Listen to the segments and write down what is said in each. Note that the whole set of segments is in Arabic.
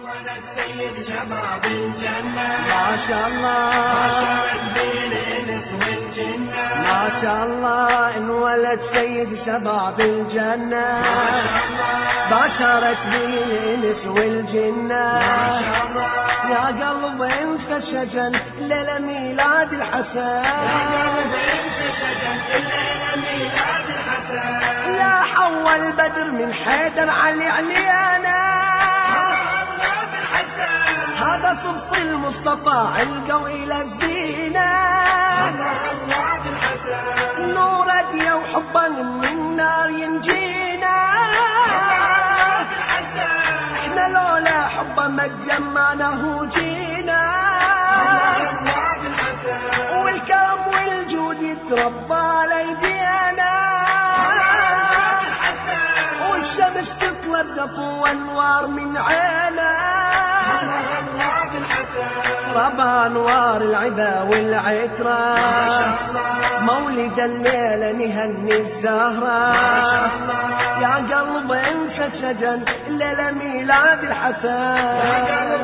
ولد سيد شباب الجنة ما شاء الله بشرت بالإنس والجنة ما شاء الله انولد سيد شباب الجنة بشرت بالإنس والجنة يا قلب انسى الشجن ليلة ميلاد الحسن يا حول البدر من حيدر علي علينا هذا صدق المصطفى علقوا إلى الزينة نور أديا وحبا من النار ينجينا احنا لولا حبا ما تجمعناه جينا والكرم والجود يتربى على ايدينا والشمس تتلطف وانوار من عينا ربى انوار العبا والعترة مولد الليلة نهني الزهرة يا قلب انسى الشجن الليلة ميلاد الحسن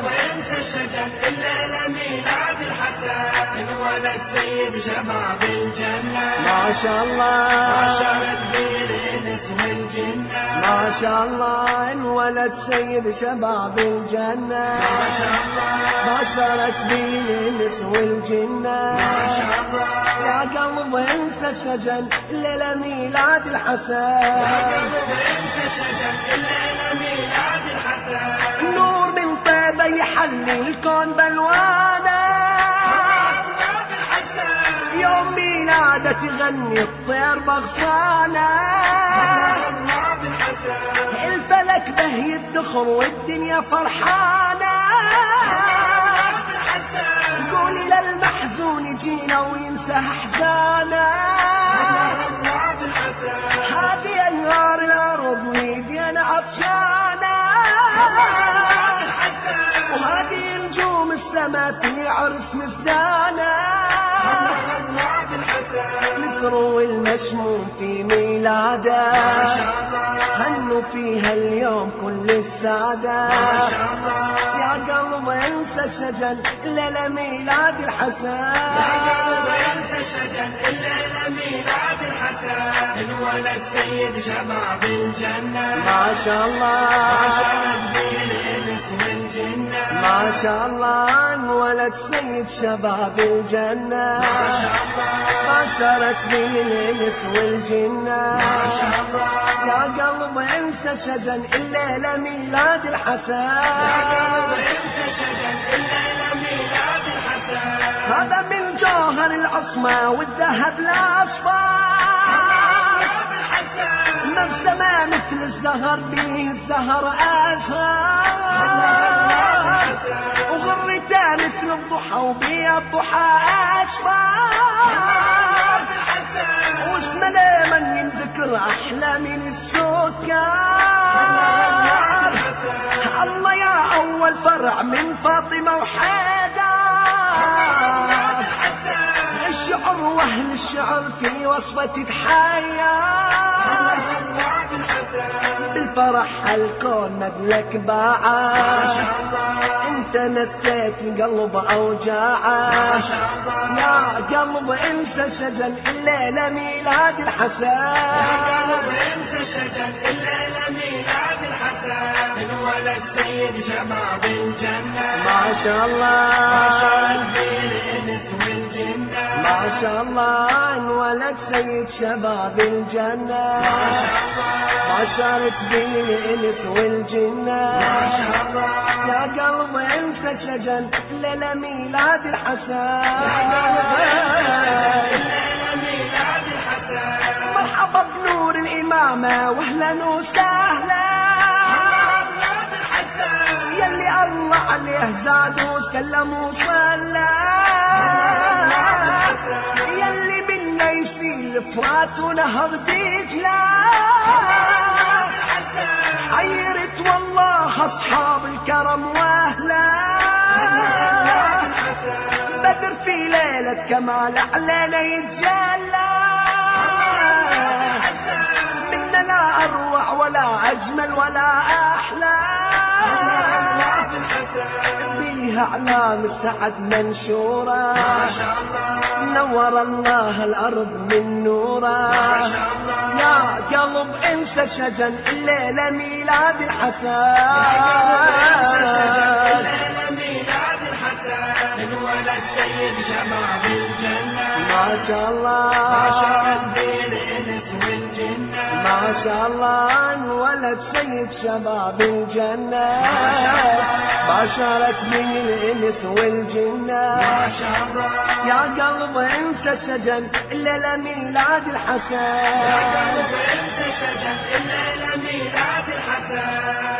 ولد سيد شباب الجنة ما شاء الله بشرت بالإنس والجنة ما شاء الله انولد سيد شباب الجنة بشرت بالإنس والجنة يا قلب انسى الشجن الليلة ميلاد الحسن نور من طيبة يحلي الكون بالوانا يوم ميلادة تغني الطير بغصانة الفلك به يدخر والدنيا فرحانة قولي للمحزون جينا وينسى احزانه هذه انهار الارض ويدينا عطشانة وهذه نجوم السماء في عرس مسدانة مصر المشموم في ميلاده هنوا فيها اليوم كل السعادة يا قلب انسى الشجن الليلة ميلاد الحسن الولد سيد شباب الجنة ما شاء الله ما شاء الله انولد سيد شباب الجنة بشرت بالإنس والجنة يا قلب انسى الشجن الليلة ميلاد الحسن هذا من جوهر العصمة والذهب الأصفر مبسمة مثل الزهر به الزهر أزهر وغرته مثل الضحى وبيه الضحى أشفر واسمه لمن ينذكر أحلى من السكر الله يا أول فرع من فاطمة وحيدر الشعر واهل الشعر في وصفة تتحير بالفرح الكون مدلك باعه انت نسيت القلب اوجاعه يا قلب انسى الشجن الليلة ميلاد الحسن الولد سيد شباب الجنة ما شاء الله ما شاء الله انولد سيد شباب الجنة بشرت بالإنس والجنة يا قلب انسى الشجن ليلة ميلاد الحسن مرحبا بنور الإمامة واهلا وسهلا يلي الله عليه زاد وسلم وصلى يلي منا يسيل فرات ونهر دجلة عيرت والله اصحاب الكرم واهلا بدر في ليلة كمال علينا يتجلى منا لا اروع ولا اجمل ولا احلى فيها اعلام السعد منشورة، ما شاء الله نور الله الارض من نوره. ما شاء الله يا قلب انسى شجن الليلة ميلاد الحسن، الليلة ميلاد الحسن انولد سيد شباب الجنة. ما شاء الله بشرت به الانس والجنة. ما شاء الله انولد سيد شباب الجنة، بشرت به الانس والجنة. ما شاء الله يا قلب انسى سجن الليلة ميلاد الحسن، يا قلب انت شجن الليلة ميلاد الحسن.